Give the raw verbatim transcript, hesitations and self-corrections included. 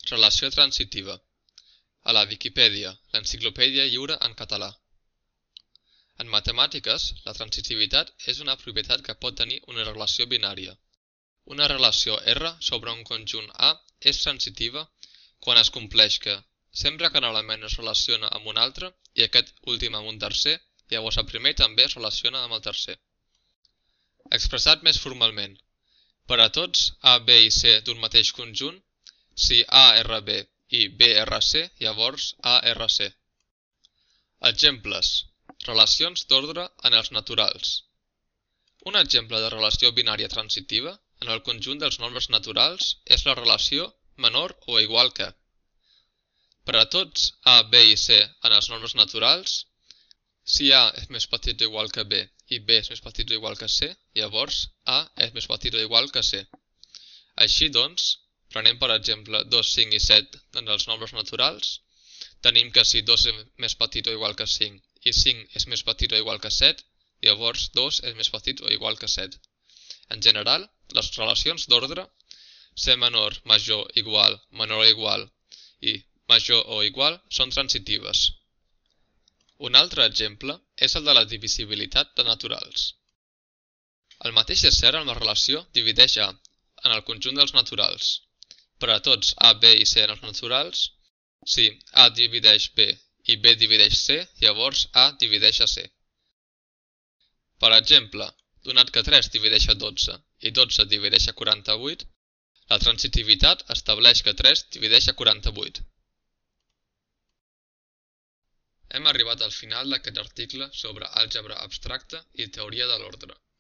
Relació transitiva. A la Viquipèdia, l'enciclopèdia lliure en català. En matemàtiques, la transitivitat és una propietat que pot tenir una relació binària. Una relació R sobre un conjunt A és transitiva quan es compleix que, sempre que un element es relaciona amb un altre i aquest últim amb un tercer, llavors el primer també es relaciona amb el tercer. Expressat més formalment, per a tots A, B i C d'un mateix conjunt, si A R B i B R C, llavors A R C. Exemples. Relacions d'ordre en els naturals. Un exemple de relació binària transitiva en el conjunt dels nombres naturals és la relació menor o igual que. Per a tots A, B i C en els nombres naturals, si A és més petit o igual que B i B és més petit o igual que C, llavors A és més petit o igual que C. Així doncs, prenem per exemple dos, cinc i set en els nombres naturals, tenim que si dos és més petit o igual que cinc i cinc és més petit o igual que set, llavors dos és més petit o igual que set. En general, les relacions d'ordre C menor, major, igual, menor o igual i major o igual són transitives. Un altre exemple és el de la divisibilitat de naturals. El mateix és cert en la relació divideix A en el conjunt dels naturals. Per a tots A, B i C en els naturals, si A divideix B i B divideix C, llavors A divideix a C. Per exemple, donat que tres divideix a dotze i dotze divideix a quaranta-vuit, la transitivitat estableix que tres divideix a quaranta-vuit. Hem arribat al final d'aquest article sobre àlgebra abstracta i teoria de l'ordre.